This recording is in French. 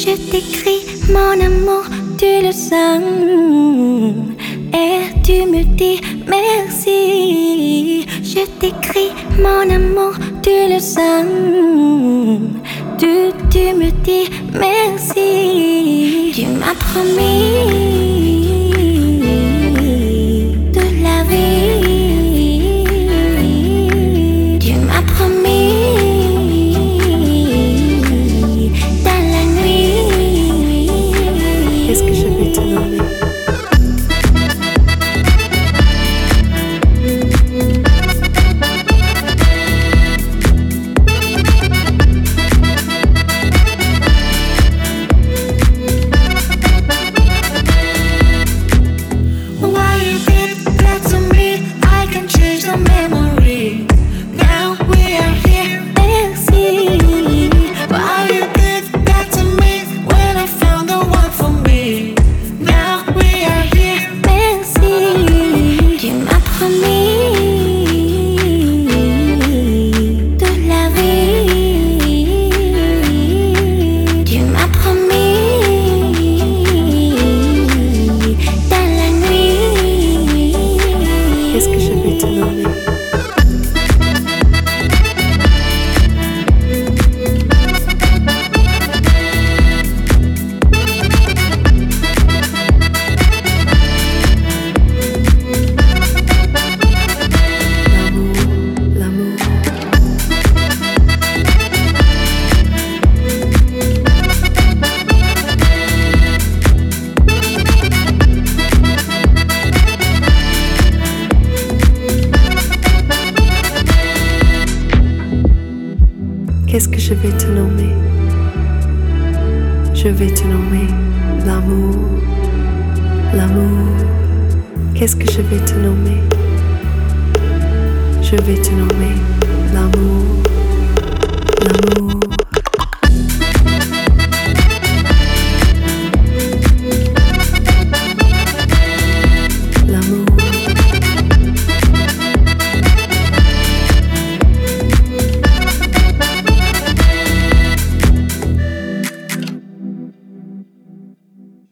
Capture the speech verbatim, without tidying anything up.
Je t'écris mon amour, tu le sens. Et tu me dis merci. Je t'écris mon amour, tu le sens. Tu, tu me dis merci. Tu m'as promis de la vie. Tu m'as promis dans la nuit. Qu'est-ce que je vais te nommer? Qu'est-ce que je vais te nommer? Je vais te nommer l'amour, l'amour. Qu'est-ce que je vais te nommer? Je vais te nommer l'amour.